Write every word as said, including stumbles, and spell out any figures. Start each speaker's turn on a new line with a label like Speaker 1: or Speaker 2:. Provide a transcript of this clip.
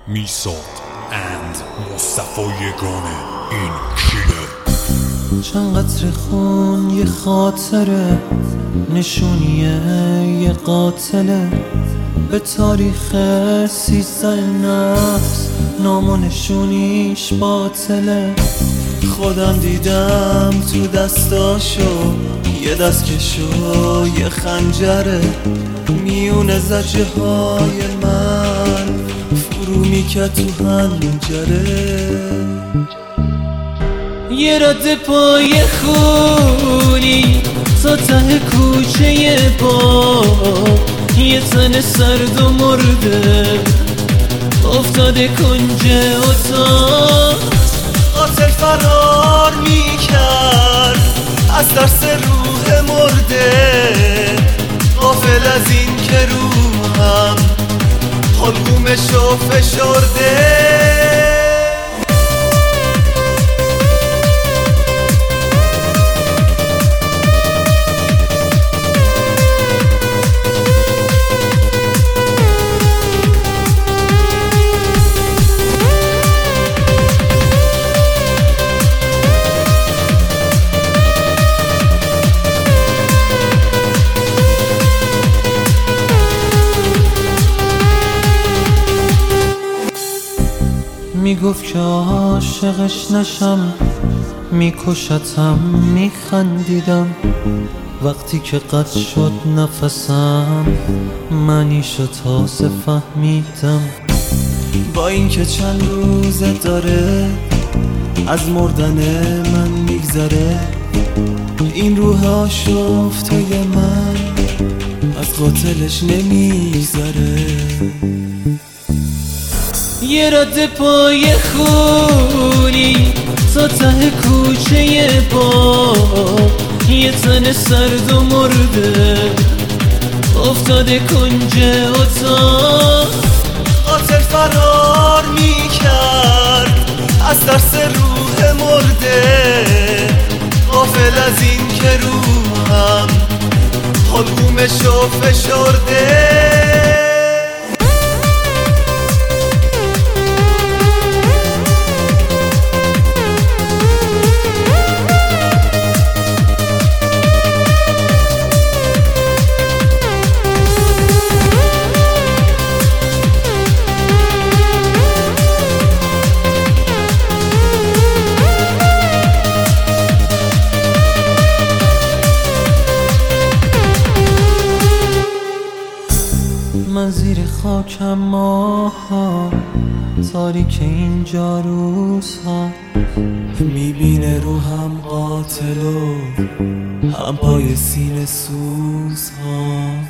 Speaker 1: میساد and مصطفی یگانه این کیه.
Speaker 2: چند قطر خون یه خاطره، نشونیه یه قاتله، به تاریخ سیزده نفس نام و نشونیش باطله. خودم دیدم تو دستاشو یه دستکشو یه خنجره، میونه زجه های من فرو میکرد تو هنجره. یه رد پای خونی تا ته کوچه باب، یه تن سرد و مرده افتاده کنج اتاق. قاتل فرار میکرد از ترس روح مرده، غافل از این که روحم حلقومشو فشرده. میگفت که عاشقش نشم، میکشتم میخندیدم. وقتی که قطع شد نفسم منیشو تازه فهمیدم. با اینکه چند روزه داره از مردن من میگذره، این روح آشفته من از قاتلش نمیگذره. یه رد پای خونی تا ته کوچه باب، یه تن سرد و مرده افتاده کنج اتاق. قاتل فرار میکرد از ترس روح مرده، غافل از این که روحم حلقومشو فشرده. من زیر خاکم ماها، تاریک اینجا روزها، میبینه روحم قاتل و هم پای سینه سوزها.